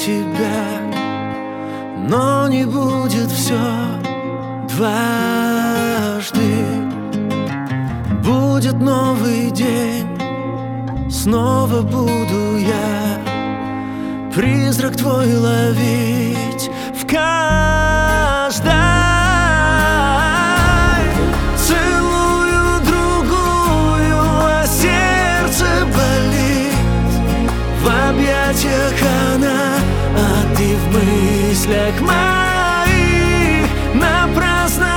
тебя, но не будет все дважды. Будет новый день, снова буду я призрак твой ловить в каждой. Целую другую, а сердце болит. В объятиях она, а ты в мыслях моих. Напрасно